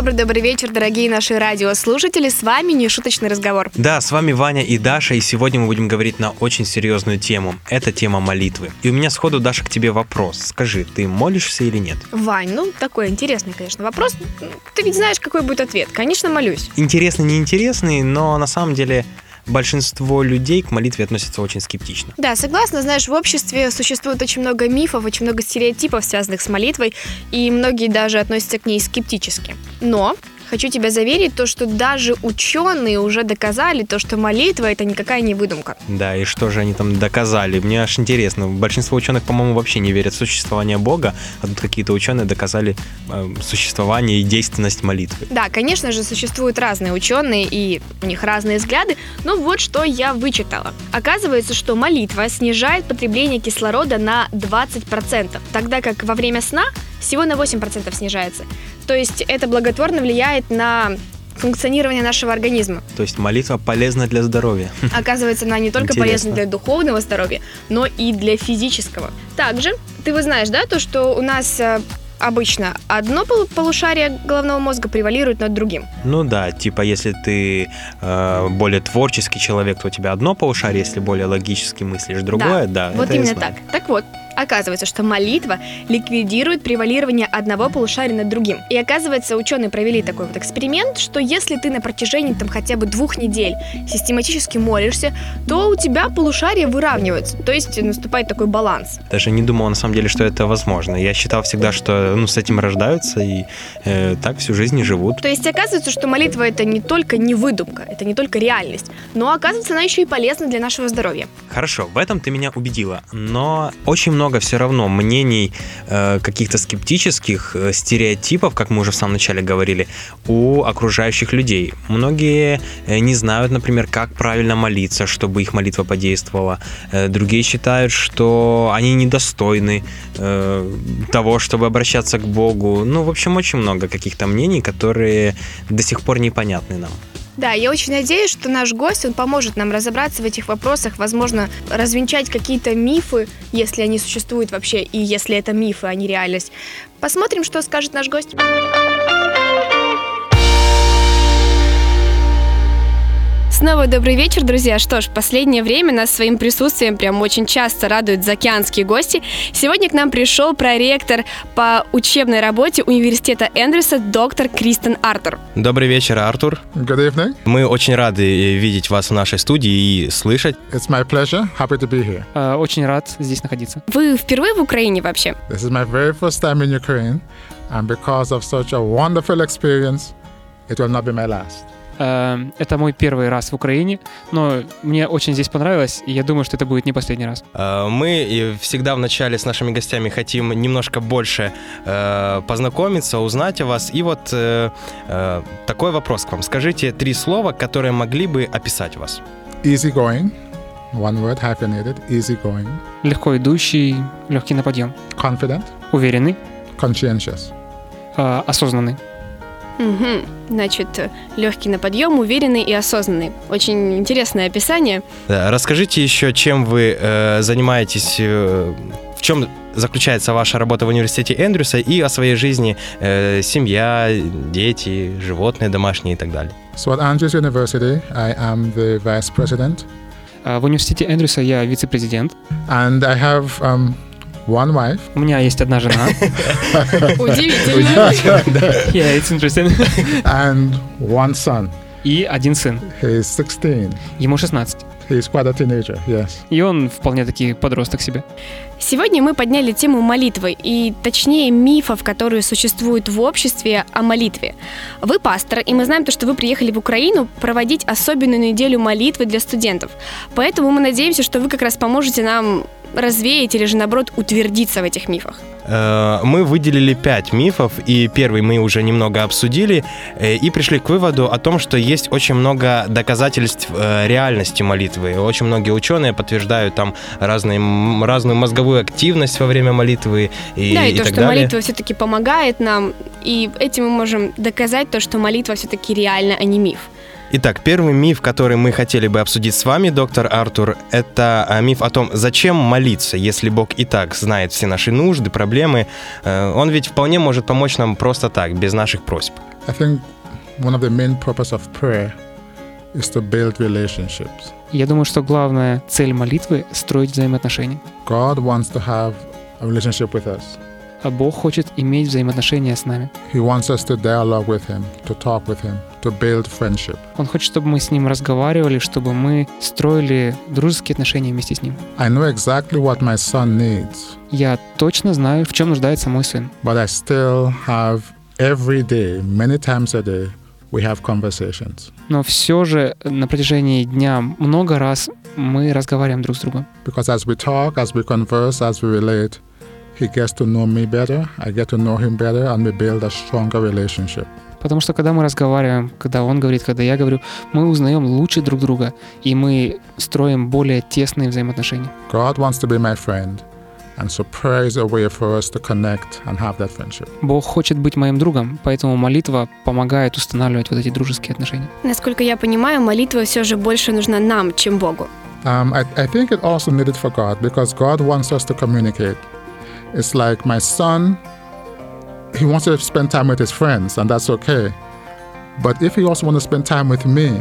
Добрый вечер, дорогие наши радиослушатели. С вами «Нешуточный разговор». Да, с вами Ваня и Даша, и сегодня мы будем говорить на очень серьезную тему. Это тема молитвы. И у меня сходу, Даша, к тебе вопрос. Скажи, ты молишься или нет? Вань, такой интересный, конечно, вопрос. Ты ведь знаешь, какой будет ответ. Конечно, молюсь. Интересный, неинтересный, но на самом деле большинство людей к молитве относятся очень скептично. Да, согласна. Знаешь, в обществе существует очень много мифов, очень много стереотипов, связанных с молитвой, и многие даже относятся к ней скептически. Но хочу тебя заверить, что даже ученые уже доказали, что молитва – это никакая не выдумка. Да, и что же они там доказали? Мне аж интересно. Большинство ученых, по-моему, вообще не верят в существование Бога, а тут какие-то ученые доказали существование и действенность молитвы. Да, конечно же, существуют разные ученые, и у них разные взгляды, но вот что я вычитала. Оказывается, что молитва снижает потребление кислорода на 20%, тогда как во время сна всего на 8% снижается. То есть это благотворно влияет на функционирование нашего организма. То есть молитва полезна для здоровья. Оказывается, она не только полезна для духовного здоровья, но и для физического. Также, ты знаешь, да, что у нас обычно одно полушарие головного мозга превалирует над другим. Ну да, типа если ты более творческий человек, то у тебя одно полушарие, если более логически мыслишь, другое, да. Вот именно так. Так вот, оказывается, что молитва ликвидирует превалирование одного полушария над другим. И оказывается, ученые провели такой вот эксперимент, что если ты на протяжении хотя бы 2 недель систематически молишься, то у тебя полушария выравниваются, то есть наступает такой баланс. Даже не думал на самом деле, что это возможно. Я считал всегда, что с этим рождаются и так всю жизнь и живут. То есть оказывается, что молитва это не только не выдумка, это не только реальность, но оказывается, она еще и полезна для нашего здоровья. Хорошо, в этом ты меня убедила, но очень много все равно мнений каких-то скептических, стереотипов, как мы уже в самом начале говорили, у окружающих людей. Многие не знают, например, как правильно молиться, чтобы их молитва подействовала. Другие считают, что они недостойны того, чтобы обращаться к Богу. В общем, очень много каких-то мнений, которые до сих пор непонятны нам. Да, я очень надеюсь, что наш гость, он поможет нам разобраться в этих вопросах, возможно, развенчать какие-то мифы, если они существуют вообще, и если это мифы, а не реальность. Посмотрим, что скажет наш гость. Снова добрый вечер, друзья. Что ж, в последнее время нас своим присутствием прям очень часто радуют заокеанские гости. Сегодня к нам пришел проректор по учебной работе университета Эндрюса доктор Кристен Артур. Добрый вечер, Артур. Good evening. Мы очень рады видеть вас в нашей студии и слышать. It's my pleasure. Happy to be here. Очень рад здесь находиться. Вы впервые в Украине вообще? This is my very first time in Ukraine, and because of such a wonderful experience, it will not be my last. Это мой первый раз в Украине, но мне очень здесь понравилось, и я думаю, что это будет не последний раз. Мы всегда вначале с нашими гостями хотим немножко больше познакомиться, узнать о вас. И вот такой вопрос к вам. Скажите 3 слова, которые могли бы описать вас. Easygoing. One word, hyphenated. Easygoing. Легко идущий, легкий на подъем. Confident. Уверенный. Conscientious. Осознанный. Угу. Значит, легкий на подъем, уверенный и осознанный. Очень интересное описание. Да, расскажите еще, чем вы занимаетесь, в чем заключается ваша работа в университете Эндрюса и о своей жизни, семья, дети, животные домашние и так далее. So at Andrews University, I am the vice president. В университете Эндрюса я вице-президент. And I have one wife. У меня есть одна жена. Удивительно. Yeah, it's interesting. And one son. И один сын. He is 16. Ему 16. He is quite a teenager, yes. И он вполне-таки подросток себе. Сегодня мы подняли тему молитвы, и точнее мифов, которые существуют в обществе о молитве. Вы пастор, и мы знаем, что вы приехали в Украину проводить особенную неделю молитвы для студентов. Поэтому мы надеемся, что вы как раз поможете нам развеять или же, наоборот, утвердиться в этих мифах. Мы выделили 5 мифов, и первый мы уже немного обсудили, и пришли к выводу о том, что есть очень много доказательств реальности молитвы. Очень многие ученые подтверждают там разную мозговую активность во время молитвы и да, и то, так что далее. молитва все-таки помогает нам, и этим мы можем доказать то, что молитва все-таки реально, а не миф. Итак, первый миф, который мы хотели бы обсудить с вами, доктор Артур, это миф о том, зачем молиться, если Бог и так знает все наши нужды, проблемы. Он ведь вполне может помочь нам просто так, без наших просьб. I think one of the main purpose of prayer is to build relationships. Я думаю, что главная цель молитвы — строить взаимоотношения. God wants to have a relationship with us. А Бог хочет иметь взаимоотношения с нами. He wants us to dialogue with Him, to talk with Him, to build friendship. Он хочет, чтобы мы с Ним разговаривали, чтобы мы строили дружеские отношения вместе с Ним. I know exactly what my son needs, Я точно знаю, в чем нуждается мой сын. but I still have every day, many times a day, we have conversations. Но все же на протяжении дня много раз мы разговариваем друг с другом. Because as we talk, as we converse, as we relate, he gets to know me better, I get to know him better, and we build a stronger relationship. Потому что когда мы разговариваем, когда он говорит, когда я говорю, мы узнаем лучше друг друга, и мы строим более тесные взаимоотношения. God wants to be my friend, and so prayer is a way for us to connect and have that friendship. Бог хочет быть моим другом, поэтому молитва помогает устанавливать вот эти дружеские отношения. Насколько я понимаю, молитва все же больше нужна нам, чем Богу. I think it also needed for God, because God wants us to communicate. It's like my son, he wants to spend time with his friends, and that's okay. But if he also wants to spend time with me,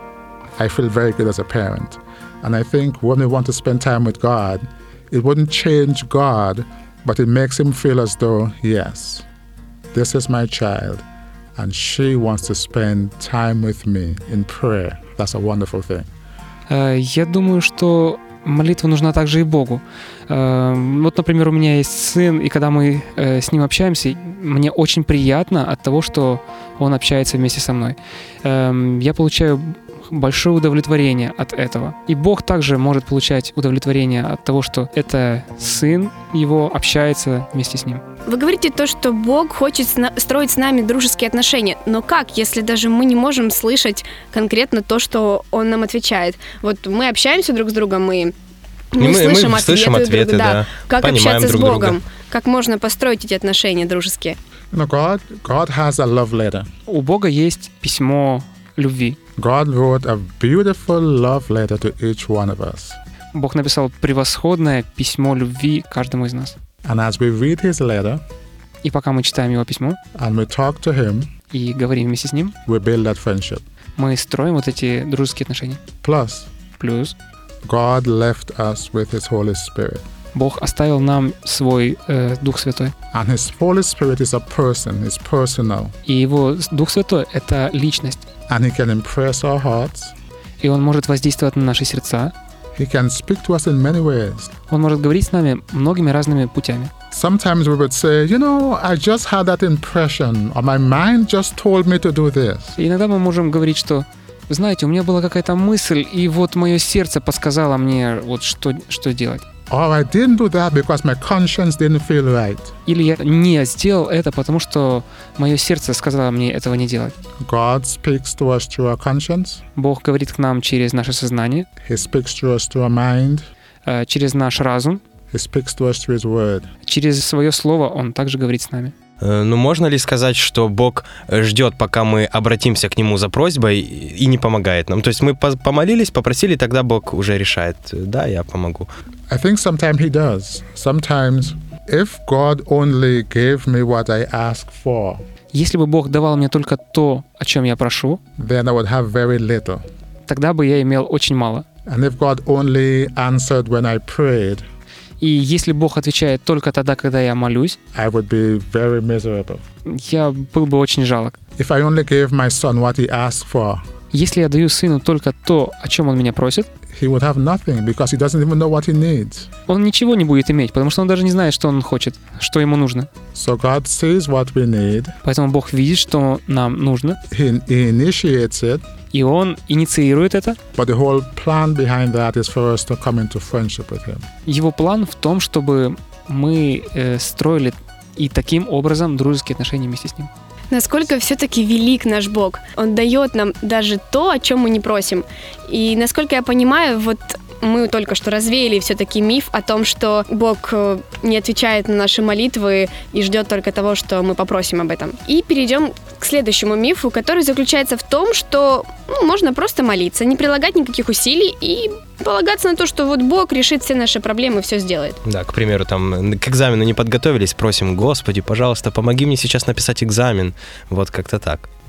I feel very good as a parent. And I think when we want to spend time with God, it wouldn't change God, but it makes him feel as though, yes, this is my child, and she wants to spend time with me in prayer. That's a wonderful thing. Я думаю, что молитва нужна также и Богу. Вот, например, у меня есть сын, и когда мы с ним общаемся, мне очень приятно от того, что он общается вместе со мной. Я получаю большое удовлетворение от этого. И Бог также может получать удовлетворение от того, что это сын его общается вместе с ним. Вы говорите то, что Бог хочет строить с нами дружеские отношения. Но как, если даже мы не можем слышать конкретно то, что Он нам отвечает? Вот мы общаемся друг с другом, мы слышим ответы друг, да. Как общаться с Богом? Как можно построить эти отношения дружеские? You know, God has a love letter. У Бога есть письмо любви. God wrote a beautiful love letter to each one of us. Бог написал превосходное письмо любви каждому из нас. And as we read his letter, И пока мы читаем его письмо and we talk to him, и говорим вместе с ним, we build that friendship. мы строим вот эти дружеские отношения. Plus, Плюс God left us with his Holy Spirit. Бог оставил нам свой Дух Святой. And his Holy Spirit is a person, it's personal. И его Дух Святой — это личность. And he can impress our hearts. И он может воздействовать на наши сердца. He can speak to us in many ways. Он может говорить с нами многими разными путями. Sometimes we would say, you know, I just had that impression, or my mind just told me to do this. И иногда мы можем говорить, что, знаете, у меня была какая-то мысль, и вот мое сердце подсказало мне, вот что делать. Or I didn't do that because my conscience didn't feel right. Или я не сделал это, потому что мое сердце сказало мне этого не делать. God speaks to us through our conscience. Бог говорит к нам через наше сознание, He speaks to us through our mind. через наш разум, He speaks to us through his word. через свое слово Он также говорит с нами. Ну, можно ли сказать, что Бог ждет, пока мы обратимся к Нему за просьбой и не помогает нам? То есть мы помолились, попросили, тогда Бог уже решает. Да, я помогу. I think sometimes he does. Sometimes, if God only gave me what I ask for, Если бы Бог давал мне только то, о чем я прошу, then I would have very little. тогда бы я имел очень мало. And if God only answered when I prayed, И если Бог отвечает только тогда, когда я молюсь, I would be very miserable. я был бы очень жалок. If I only gave my son what he asked for, Если я даю сыну только то, о чем он меня просит, he would have nothing because he doesn't even know what he needs. он ничего не будет иметь, потому что он даже не знает, что он хочет, что ему нужно. So God sees what we need, Поэтому Бог видит, что нам нужно, he initiates it, и Он инициирует это. but the whole plan behind that is for us to come into friendship with him. Его план в том, чтобы мы строили и таким образом дружеские отношения вместе с Ним. Насколько все-таки велик наш Бог. Он дает нам даже то, о чем мы не просим. И насколько я понимаю, вот мы только что развеяли все-таки миф о том, что Бог не отвечает на наши молитвы и ждет только того, что мы попросим об этом. И перейдем к следующему мифу, который заключается в том, что можно просто молиться, не прилагать никаких усилий и полагаться на то, что вот Бог решит все наши проблемы, все сделает. Да, к примеру, там к экзамену не подготовились, просим: Господи, пожалуйста, помоги мне сейчас написать экзамен. Вот как-то так.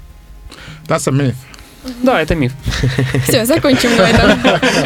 That's a myth. Да, это миф. Все, закончим на этом.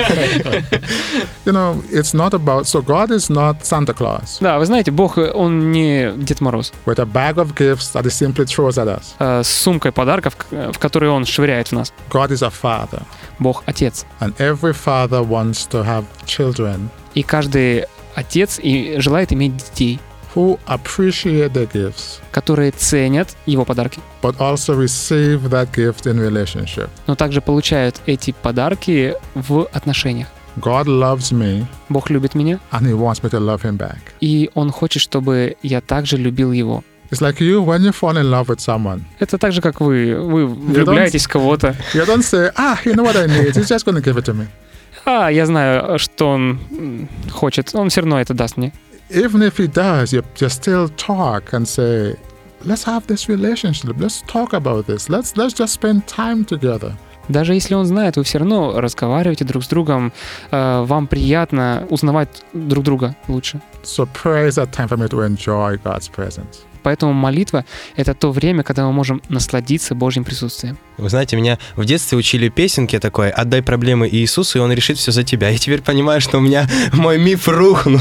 It's not about, so God is not Santa Claus Да, вы знаете, Бог, Он не Дед Мороз. with a bag of gifts that He simply throws at us. С сумкой подарков, в которые Он швыряет в нас. God is a father, Бог — Отец. and every father wants to have children И каждый отец и желает иметь детей, who appreciate their gifts, которые ценят его подарки, but also receive that gift in relationship. но также получают эти подарки в отношениях. God loves me, Бог любит меня, and He wants me to love Him back. и Он хочет, чтобы я также любил Его. It's like you, when you fall in love with someone, Это так же, как вы влюбляетесь в кого-то. you don't say, you know what I need, He's just going to give it to me. Я знаю, что Он хочет, Он все равно это даст мне. Even if He does, you still talk and say, let's have this relationship, let's talk about this, let's just spend time together. Даже если Он знает, вы все равно разговариваете друг с другом, вам приятно узнавать друг друга лучше. So prayer is a time for me to enjoy God's presence. Поэтому молитва — это то время, когда мы можем насладиться Божьим присутствием. Вы знаете, меня в детстве учили песенке такой: «Отдай проблемы Иисусу, и Он решит все за тебя». Я теперь понимаю, что у меня мой миф рухнул.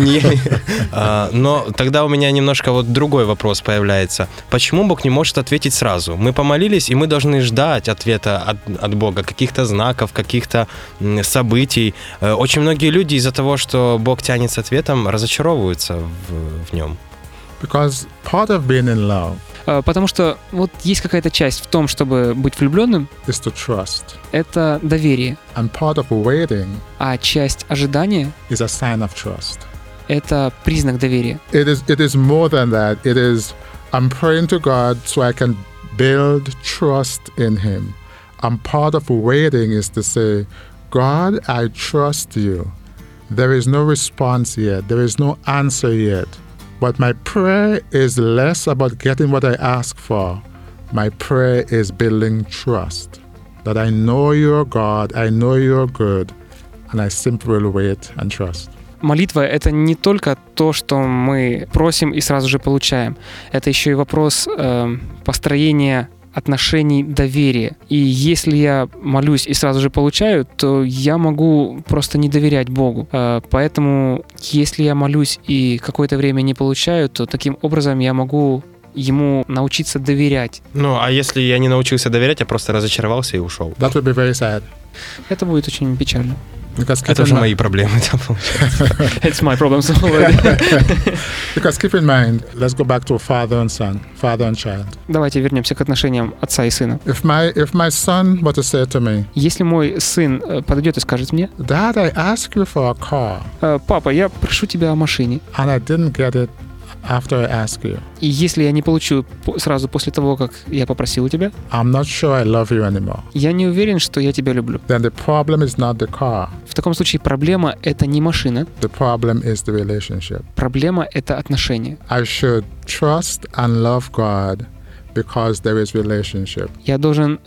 Но тогда у меня немножко вот другой вопрос появляется. Почему Бог не может ответить сразу? Мы помолились, и мы должны ждать ответа от Бога, каких-то знаков, каких-то событий. Очень многие люди из-за того, что Бог тянет с ответом, разочаровываются в нем. Because part of being in love Потому что вот есть какая-то часть в том, чтобы быть влюбленным, is to trust. это доверие, And part of waiting а часть ожидания is a sign of trust. — это признак доверия. It is more than that. It is, I'm praying to God so I can build trust in Him. And part of waiting is to say, God, I trust you. There is no response yet. There is no answer yet. But my prayer is less about getting what I ask for. My prayer is building trust. That I know you're God, I know you're good, and I simply will wait and trust. Молитва — это не только то, что мы просим и сразу же получаем. Это еще и вопрос построения отношений доверия. И если я молюсь и сразу же получаю, то я могу просто не доверять Богу. Поэтому, если я молюсь и какое-то время не получаю, то таким образом я могу Ему научиться доверять. А если я не научился доверять, я просто разочаровался и ушел? That would be very sad. Это будет очень печально. Это уже мои проблемы, да, получается. It's my problem already. Because keep in mind, let's go back to father and son, father and child. Давайте вернемся к отношениям отца и сына. If my son were to say to me, Если мой сын подойдет и скажет мне: Dad, I asked you for a car, папа, я прошу тебя о машине, and I didn't get it after I asked you, и если я не получу сразу после того, как я попросил у тебя, I'm not sure I love you anymore. я не уверен, что я тебя люблю. Then the problem is not the car. В таком случае проблема — это не машина, The problem is the relationship. проблема — это отношения. I should trust and love God because there is relationship. Я должен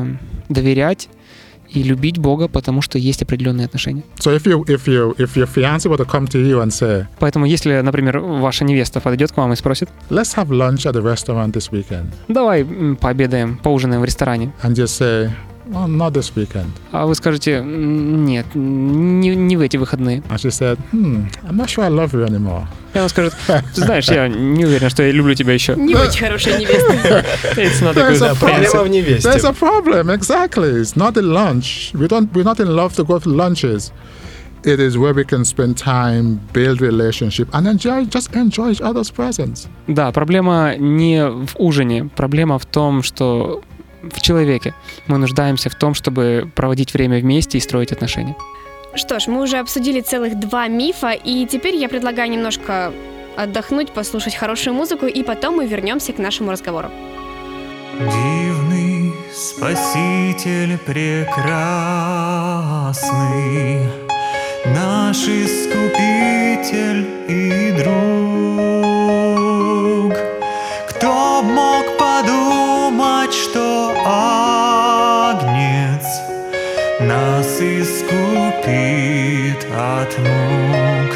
доверять и любить Бога, потому что есть определенные отношения. So if your fiancé were to come to you and say, Поэтому, если, например, ваша невеста подойдет к вам и спросит: let's have lunch at the restaurant this weekend, давай пообедаем, поужинаем в ресторане, and just say, well, not this weekend. а вы скажете: нет, не в эти выходные. And she said, I'm not sure I love you anymore. И она скажет: ты знаешь, я не уверен, что я люблю тебя еще. Не очень хорошая невеста. It's not a good Проблема в невесте. There's a problem, exactly. It's not the lunch. We're not in love to go to lunches. It is where we can spend time, build relationship, and just enjoy each other's presence. Да, проблема не в ужине, проблема в том, что в человеке. Мы нуждаемся в том, чтобы проводить время вместе и строить отношения. Что ж, мы уже обсудили целых 2 мифа, и теперь я предлагаю немножко отдохнуть, послушать хорошую музыку, и потом мы вернемся к нашему разговору. Дивный Спаситель прекрасный, наш Искупитель и друг. Кто б мог подумать, что Агнец нас искупит от мук?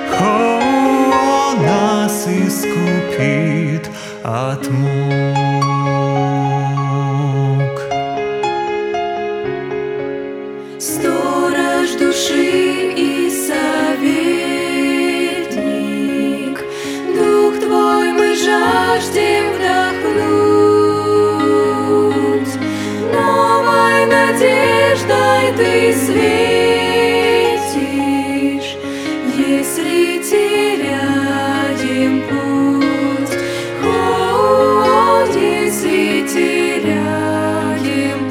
О, нас искупит от мук. надеждой ты светишь, если теряем путь. О, если теряем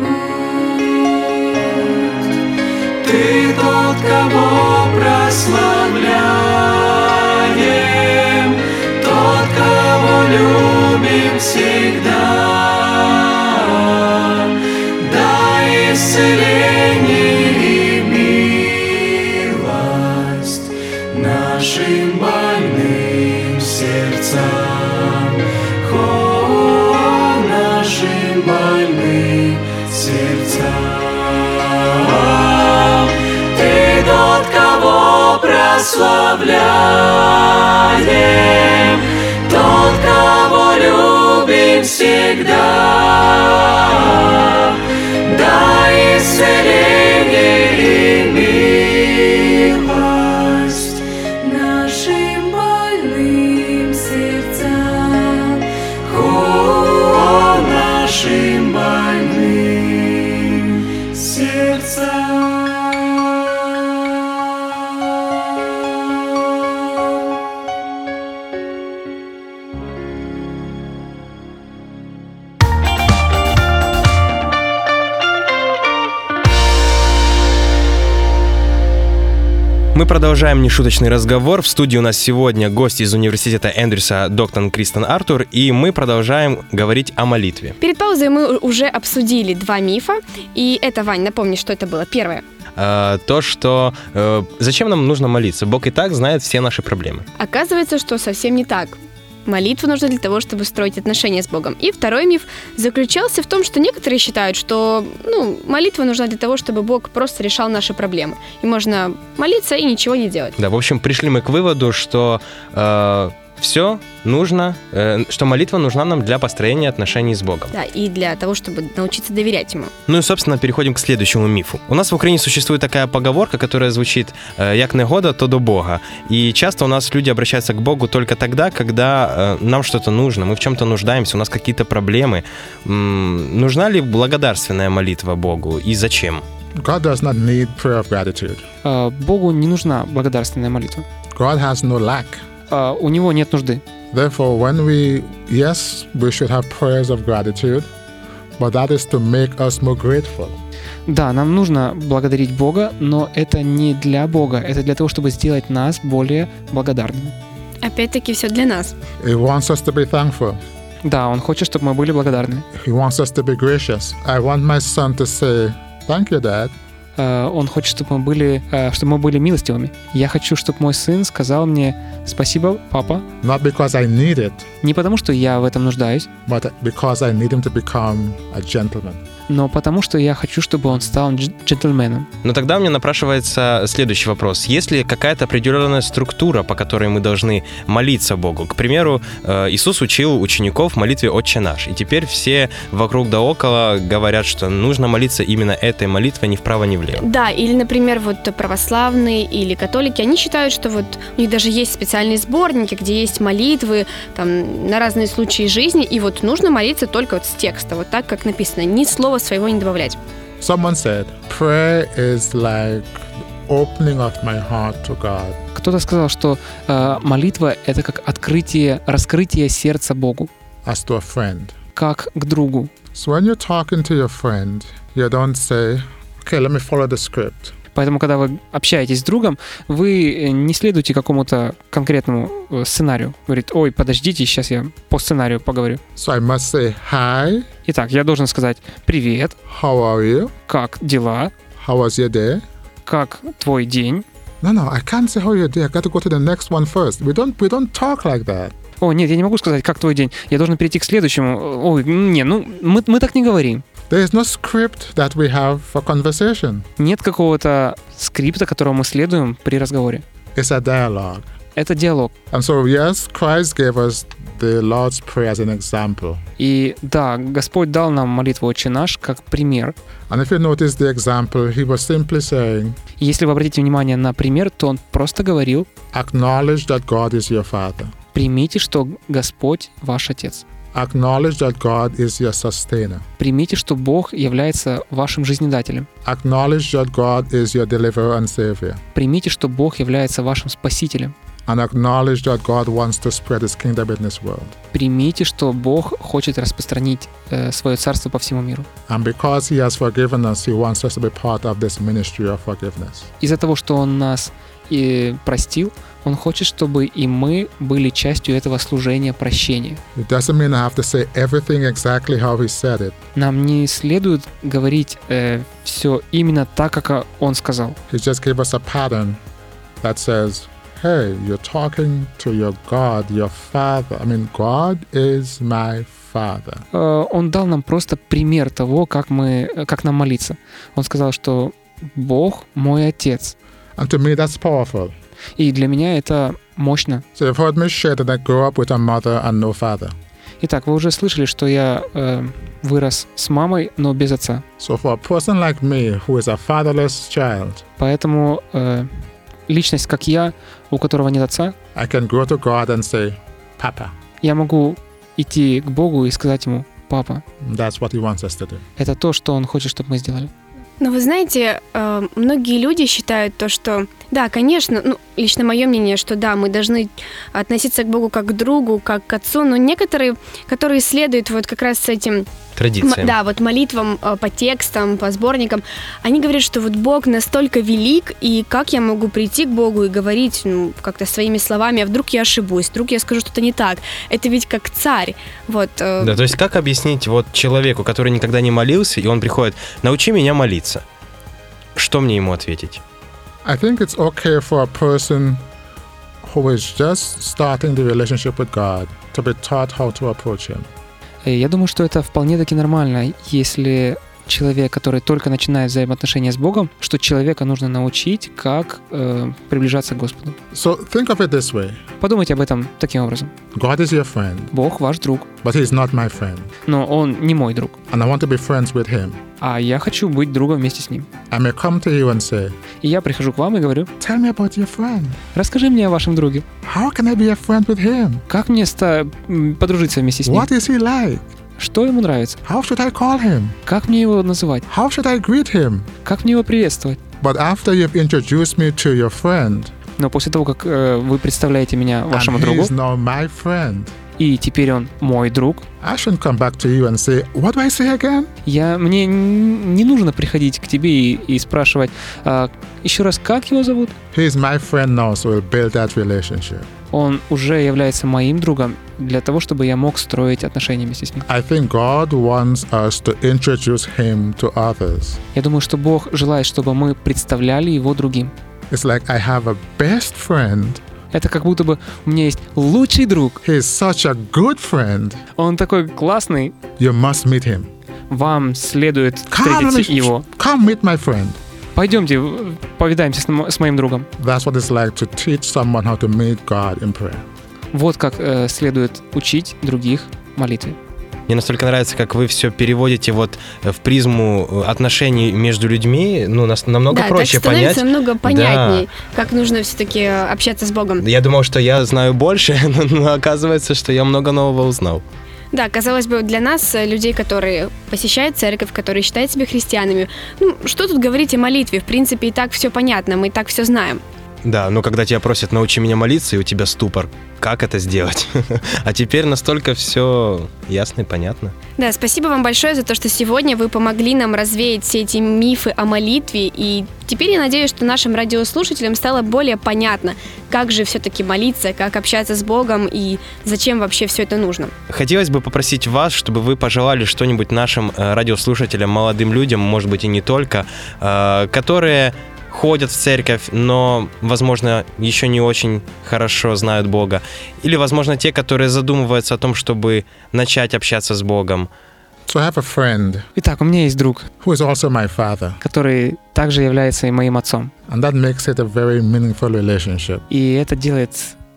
путь. Ты тот, кого прославляем, тот, кого любим всегда. Дай исцеление и милость нашим больным сердцам. О, нашим больным сердцам. Ты тот, кого прославляем, тот, кого любим всегда. Дай исцеление и милость Нашим больным сердцам. о, нашим больным сердцам. Мы продолжаем нешуточный разговор. В студии у нас сегодня гость из университета Эндрюса, доктор Кристен Артур, и мы продолжаем говорить о молитве. Перед паузой мы уже обсудили 2 мифа. И это, Вань, напомни, что это было. Первое. То, что зачем нам нужно молиться? Бог и так знает все наши проблемы. Оказывается, что совсем не так. Молитва нужна для того, чтобы строить отношения с Богом. И второй миф заключался в том, что некоторые считают, что молитва нужна для того, чтобы Бог просто решал наши проблемы. И можно молиться и ничего не делать. Да, в общем, пришли мы к выводу, что все нужно, что молитва нужна нам для построения отношений с Богом. Да, и для того, чтобы научиться доверять Ему. Ну и, собственно, переходим к следующему мифу. У нас в Украине существует такая поговорка, которая звучит «як негода, то до Бога». И часто у нас люди обращаются к Богу только тогда, когда нам что-то нужно, мы в чем-то нуждаемся, у нас какие-то проблемы. Нужна ли благодарственная молитва Богу и зачем? God does not need prayer of gratitude. Богу не нужна благодарственная молитва. God has no lack. У Него нет нужды. Therefore, when we should have prayers of gratitude, but that is to make us more grateful. Да, нам нужно благодарить Бога, но это не для Бога, это для того, чтобы сделать нас более благодарными. Опять-таки все для нас. He wants us to be thankful. Да, Он хочет, чтобы мы были благодарны. He wants us to be gracious. I want my son to say, "Thank you, Dad." Он хочет, чтобы мы были милостивыми. Я хочу, чтобы мой сын сказал мне «Спасибо, папа». Not because I need it, Не потому, что я в этом нуждаюсь, but because I need him to become a gentleman. но потому, что я хочу, чтобы он стал джентльменом. Но тогда у меня напрашивается следующий вопрос. Есть ли какая-то определенная структура, по которой мы должны молиться Богу? К примеру, Иисус учил учеников молитве «Отче наш», и теперь все вокруг да около говорят, что нужно молиться именно этой молитвой ни вправо, ни влево. Да, или, например, православные или католики, они считают, что у них даже есть специальные сборники, где есть молитвы там, на разные случаи жизни, и нужно молиться только с текста, так, как написано, ни слова своего не добавлять. Someone said, prayer is like opening of my heart to God. Кто-то сказал, что молитва — это как раскрытие сердца Богу, As to a friend. как к другу. So when you're talking to your friend, you don't say, okay, let me follow the script. Поэтому, когда вы общаетесь с другом, вы не следуете какому-то конкретному сценарию. Говорит, ой, подождите, сейчас я по сценарию поговорю. So I must say, hi, Итак, я должен сказать «Привет, how are you? как дела? How was your day? Как твой день?» No, I can't say how your day. I got to go to the next one first. We don't talk like that. О, нет, я не могу сказать, как твой день. Я должен перейти к следующему. Ой, мы так не говорим. There is no script that we have for conversation. Нет какого-то скрипта, которому мы следуем при разговоре. It's a dialogue. Это диалог. And so, yes, Christ gave us the Lord's Prayer as an example. И да, Господь дал нам молитву «Отче наш» как пример. And if you notice the example, he was simply saying, И если вы обратите внимание на пример, то он просто говорил: acknowledge that God is your Father. примите, что Господь ваш Отец. Acknowledge that God is your sustainer. Примите, что Бог является вашим жизнедателем. Acknowledge that God is your deliverer and savior. Примите, что Бог является вашим спасителем. And acknowledge that God wants to spread his kingdom in this world. Примите, что Бог хочет распространить свое царство по всему миру. And because he has forgiven us, he wants us to be part of this ministry of forgiveness. Из-за того, что Он нас и простил, Он хочет, чтобы и мы были частью этого служения прощения. It doesn't mean I have to say everything exactly how he said it. Нам не следует говорить все именно так, как Он сказал. He just gave us a pattern that says, hey, you're talking to your God, your Father. I mean, God is my Father. Он дал нам просто пример того, как нам молиться. Он сказал, что Бог мой Отец. And to me, that's powerful. И для меня это мощно. So you've heard me share that I grew up with a mother and no father. Итак, вы уже слышали, что я вырос с мамой, но без отца. So for a person like me, who is a fatherless child, Поэтому личность, как я, у которого нет отца, I can go to God and say, Papa. я могу идти к Богу и сказать Ему: «Папа». That's what he wants us to do. Это то, что Он хочет, чтобы мы сделали. Но вы знаете, многие люди считают то, что да, конечно, лично мое мнение, что да, мы должны относиться к Богу как к другу, как к отцу, но некоторые, которые следуют вот как раз с этим Традициям. да, вот молитвам по текстам, по сборникам, они говорят, что вот Бог настолько велик, и как я могу прийти к Богу и говорить как-то своими словами, а вдруг я ошибусь, вдруг я скажу что-то не так. Это ведь как царь. Вот. Да, то есть как объяснить вот человеку, который никогда не молился, и он приходит: научи меня молиться. Что мне ему ответить? I think it's okay for a person who is just starting the relationship with God to be taught how to approach him. Я думаю, что это вполне-таки нормально, если человек, который только начинает взаимоотношения с Богом, что человека нужно научить, как приближаться к Господу. So think of it this way. Подумайте об этом таким образом. God is your friend, Бог ваш друг, but he's not my friend. но Он не мой друг. And I want to be friends with him. А я хочу быть другом вместе с Ним. I may come to you and say, И я прихожу к вам и говорю: tell me about your friend. расскажи мне о вашем друге. How can I be a friend with him? Как мне подружиться вместе с ним? What is he like? Что ему нравится? How should I call him? Как мне его называть? How should I greet him? Как мне его приветствовать? But after you've introduced me to your friend, Но после того, как вы представляете меня вашему and другу, he's now my friend, и теперь он мой друг, I shouldn't come back to you and say, what do I say again? мне не нужно приходить к тебе и спрашивать: еще раз, как его зовут? He's my friend now, so we'll build that relationship. Он уже является моим другом для того, чтобы я мог строить отношения вместе с ним. I think God wants us to introduce him to others. Я думаю, что Бог желает, чтобы мы представляли его другим. It's like I have a best friend. Это как будто бы у меня есть лучший друг. He's such a good friend. Он такой классный. You must meet him. Вам следует Come, встретить его. come meet my friend. Пойдемте, повидаемся с моим другом. That's what it's like to teach someone how to meet God in prayer. Вот как следует учить других молитве. Мне настолько нравится, как вы все переводите вот в призму отношений между людьми, намного проще так становится понять. намного понятней, как нужно все-таки общаться с Богом. Я думал, что я знаю больше, но оказывается, что я много нового узнал. Да, казалось бы, для нас, людей, которые посещают церковь, которые считают себя христианами, что тут говорить о молитве? В принципе, и так все понятно, мы и так все знаем. Да, но когда тебя просят научи меня молиться, и у тебя ступор, как это сделать? А теперь настолько все ясно и понятно. Да, спасибо вам большое за то, что сегодня вы помогли нам развеять все эти мифы о молитве, и теперь я надеюсь, что нашим радиослушателям стало более понятно, как же все-таки молиться, как общаться с Богом и зачем вообще все это нужно. Хотелось бы попросить вас, чтобы вы пожелали что-нибудь нашим радиослушателям, молодым людям, может быть и не только, которые ходят в церковь, но, возможно, еще не очень хорошо знают Бога. Или, возможно, те, которые задумываются о том, чтобы начать общаться с Богом. So I have a friend Итак, у меня есть друг, who is also my father, который также является и моим отцом. and that makes it a very meaningful relationship. И это делает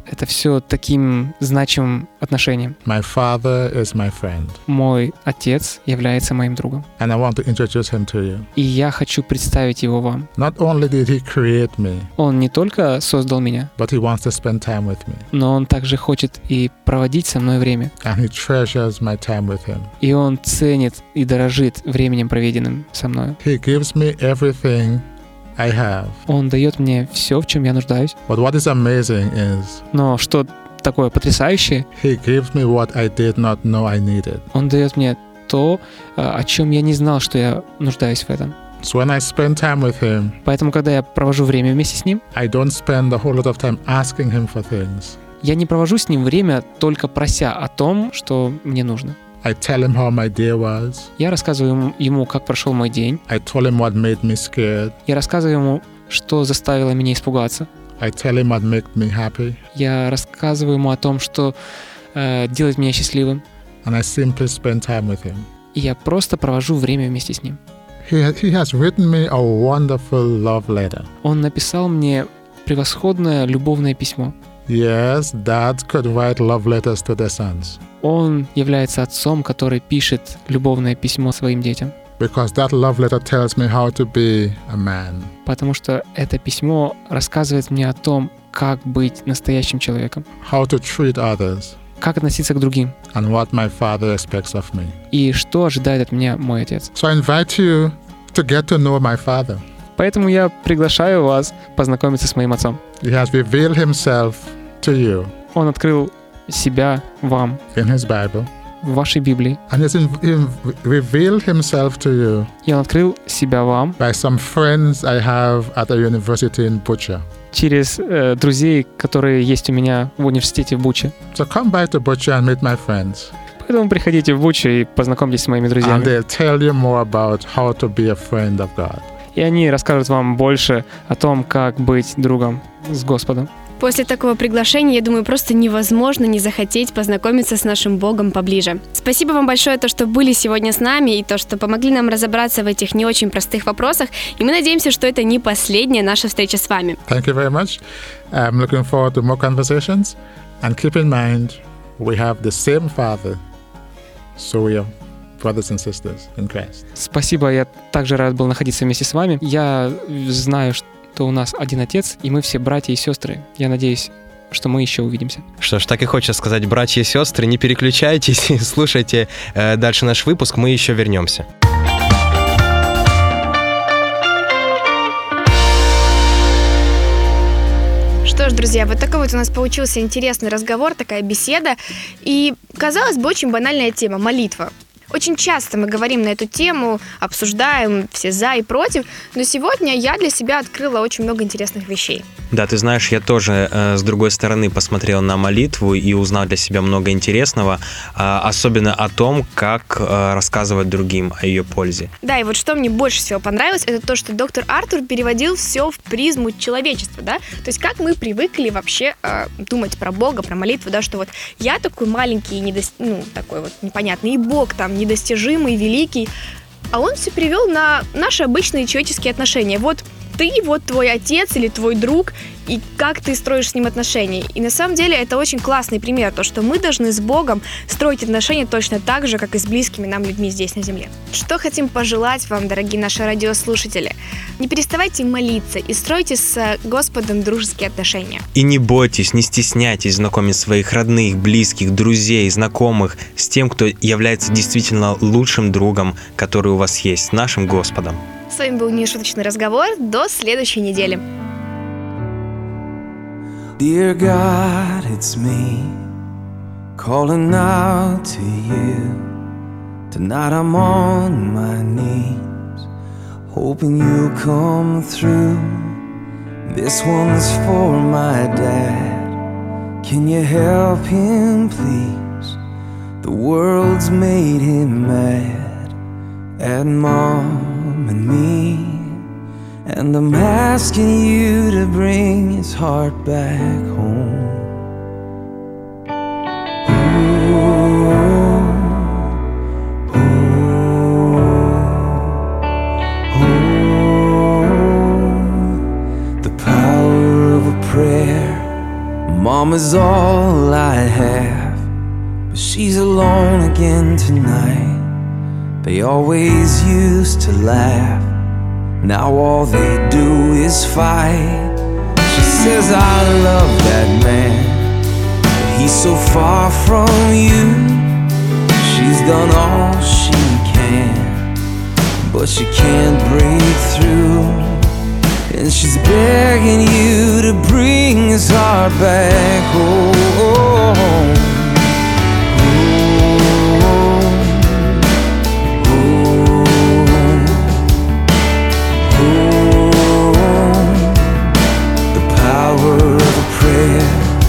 это все таким значимым отношением. My father is my friend, Мой отец является моим другом. and I want to introduce him to you. И я хочу представить его вам. Not only did he create me, Он не только создал меня, but he wants to spend time with me, но он также хочет и проводить со мной время. and he treasures my time with him. И он ценит и дорожит временем, проведенным со мной. He gives me everything I have. Он дает мне все, в чем я нуждаюсь. But what is amazing is Но что такое потрясающее, he gives me what I did not know I needed. он дает мне то, о чем я не знал, что я нуждаюсь в этом. So when I spend time with him, Поэтому, когда я провожу время вместе с ним, I don't spend a whole lot of time asking him for things. я не провожу с ним время только прося о том, что мне нужно. I tell him how my day was. Я рассказываю ему, как прошел мой день. I told him what made me scared. Я рассказываю ему, что заставило меня испугаться. I tell him what made me happy. Я рассказываю ему о том, что делает меня счастливым. And I simply spend time with him. И я просто провожу время вместе с ним. He has written me a wonderful love letter. Он написал мне превосходное любовное письмо. Yes, dads could write love letters to their sons Он является отцом, который пишет любовное письмо своим детям. because that love letter tells me how to be a man. Потому что это письмо рассказывает мне о том, как быть настоящим человеком, How to treat others, как относиться к другим and what my father expects of me. и что ожидает от меня мой отец. So I invite you to get to know my father. Поэтому я приглашаю вас познакомиться с моим отцом. He has revealed himself to you Он открыл себя вам in his Bible, в вашей Библии. and he revealed himself to you И он открыл себя вам by some friends I have at a university in Bucha. через друзей, которые есть у меня в университете в Буче. So come by to Bucha and meet my friends, Поэтому приходите в Бучу и познакомьтесь с моими and друзьями. they'll tell you more about how to be a friend of God. И они расскажут вам больше о том, как быть другом с Господом. После такого приглашения, я думаю, просто невозможно не захотеть познакомиться с нашим Богом поближе. Спасибо вам большое, то, что были сегодня с нами и то, что помогли нам разобраться в этих не очень простых вопросах. И мы надеемся, что это не последняя наша встреча с вами. Thank you very much. I'm looking forward to more conversations, and keep in mind, we have the same Father, so we are brothers and sisters in Christ. Спасибо, я также рад был находиться вместе с вами. Я знаю, что у нас один отец, и мы все братья и сестры. Я надеюсь, что мы еще увидимся. Что ж, так и хочется сказать, братья и сестры, не переключайтесь и слушайте дальше наш выпуск, мы еще вернемся. Что ж, друзья, вот такой вот у нас получился интересный разговор, такая беседа. И, казалось бы, очень банальная тема – молитва. Очень часто мы говорим на эту тему, обсуждаем все за и против, но сегодня я для себя открыла очень много интересных вещей. Да, ты знаешь, я тоже с другой стороны посмотрел на молитву и узнал для себя много интересного, особенно о том, как рассказывать другим о ее пользе. Да, и вот что мне больше всего понравилось, это то, что доктор Артур переводил все в призму человечества, да, то есть как мы привыкли вообще думать про Бога, про молитву, да, что вот я такой маленький, такой вот непонятный, и Бог там недостижимый, великий, а он все привел на наши обычные человеческие отношения. Вот ты, вот твой отец или твой друг, и как ты строишь с ним отношения. И на самом деле это очень классный пример, то, что мы должны с Богом строить отношения точно так же, как и с близкими нам людьми здесь на земле. Что хотим пожелать вам, дорогие наши радиослушатели? Не переставайте молиться и стройте с Господом дружеские отношения. И не бойтесь, не стесняйтесь знакомить своих родных, близких, друзей, знакомых с тем, кто является действительно лучшим другом, который у вас есть, нашим Господом. С вами был Нешуточный разговор. До следующей недели. Dear God, it's me calling out to you. Tonight I'm on my knees, hoping you'll come through. This one's for my dad. Can you help him, please? The world's made him mad at Mom and me. And I'm asking you to bring his heart back home. Ooh, ooh, ooh. The power of a prayer. Mom Mama's all I have, but she's alone again tonight. They always used to laugh, now all they do is fight. She says I love that man, but he's so far from you. She's done all she can, but she can't break through. And she's begging you to bring his heart back home. The power of a prayer.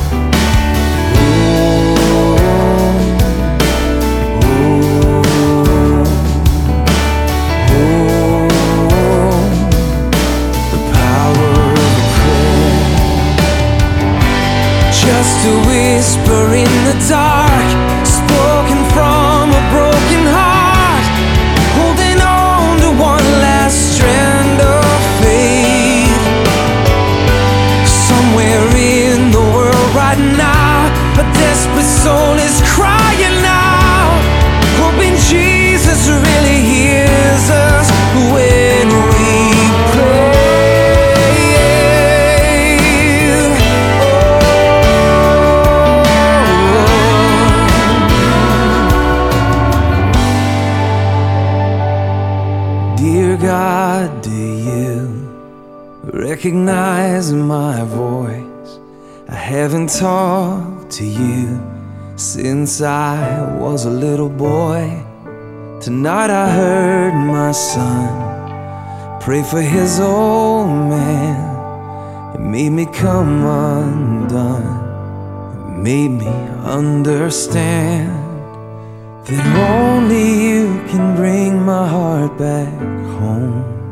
Just a whisper in the dark, spoken from a broken heart, holding on to one last strand of faith. Somewhere in the world right now, a desperate soul is crying out, hoping Jesus really hears us when we pray. Dear God, do you recognize my voice? I haven't talked to you since I was a little boy. Tonight I heard my son pray for his old man. It made me come undone. It made me understand that only you can bring my heart back home.